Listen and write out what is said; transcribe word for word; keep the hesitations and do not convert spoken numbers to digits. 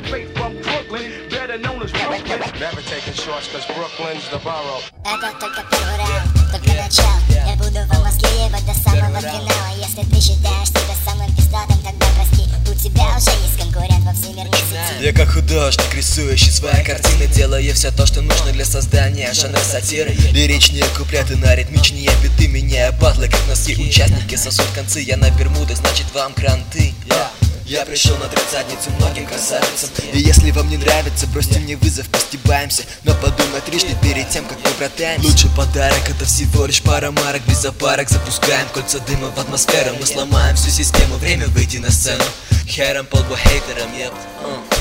straight from Brooklyn, better known as Brooklyn. Never taking shorts, cause Brooklyn's the borough. Это только первый раунд, только начало. Я буду в Москве ебать до самого финала. Если ты считаешь себя самым пиздатым, тогда прости, у тебя уже есть конкурент во всемирной сети. Я как художник, рисующий свои картины, делаю все то, что нужно для создания жанра сатиры. Лиричнее куплеты на ритмичнее биты, меняя батлы как носки. Участники сосут концы, я на бермудах, значит вам кранты. yeah. Я пришел надрать задницу многим красавицам. И если вам не нравится, бросьте мне вызов, постебаемся. Но подумай трижды перед тем, как мы братаемся. Лучший подарок это всего лишь пара марок. Без запарок запускаем кольца дыма в атмосферу. Мы сломаем всю систему, время выйти на сцену. Хером по лбу хейтерам, еп.